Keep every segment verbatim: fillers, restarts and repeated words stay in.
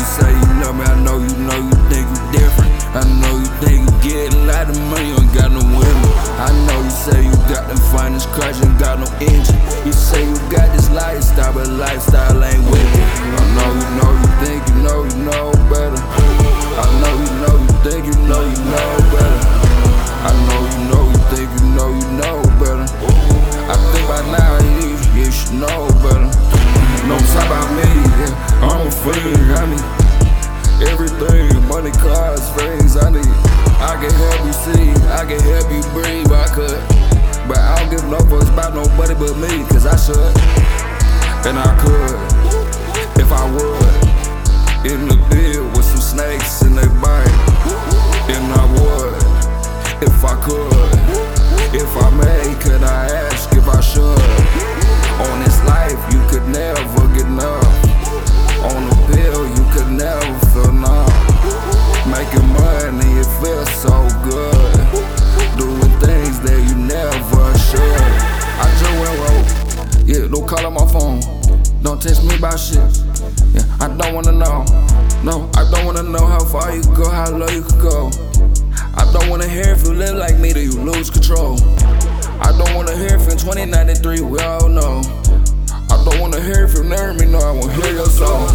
say you love me, I know you know you think you different. I know you think you get a lot of money, you ain't got no women. I know you say you got them finest cars, you ain't got no engine. You say you got this lifestyle, but lifestyle ain't with it. I know you know you think you know you know better. I know you know you think you know you know better. I know you know you think you know you know better. I think by now you, you should know better. No talk about me, yeah, I'm a fiend, I need everything, money, cars, things I need. I can help you see, I can help you breathe, I could. But I don't give no fucks about nobody but me, cause I should. And I could, if I would. In the field with some snakes in they bite. And I would, if I could. If I may, could I ask if I should? On this life, you could never get enough. On the pill, you could never feel numb. Making money, it feels so good. Doing things that you never should. I just went roll. Yeah, don't call on my phone. Don't text me about shit. Yeah, I don't wanna know. No, I don't wanna know how far you could go, how low you could go. I don't wanna hear if you live like me, do you lose control. I don't wanna hear if in twenty ninety-three, we all know. I don't wanna hear if you never me, no, I won't hear your song.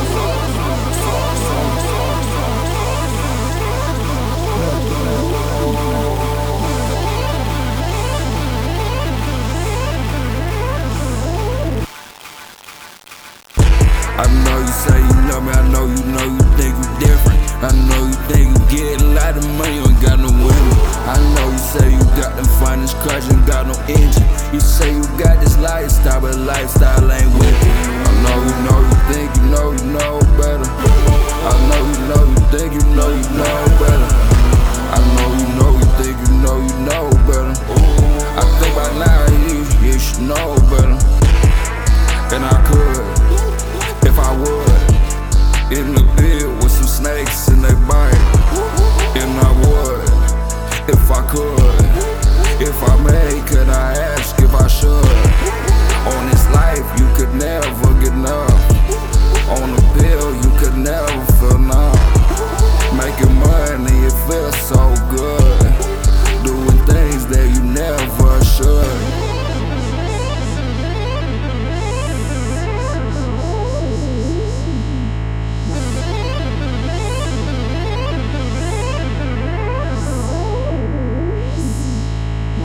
I know you say you love me, I know you know you think you different. I know you think you get a lot of money, you ain't got no women. I know you say you got them finest cars, you ain't got no engine. You say you got this lifestyle, but lifestyle ain't with it. I know you know you think you know you know better. I know you know you think you know you know better. I know you know you think you know you know better. I think by now you, you should know better. And I could, if I would, in the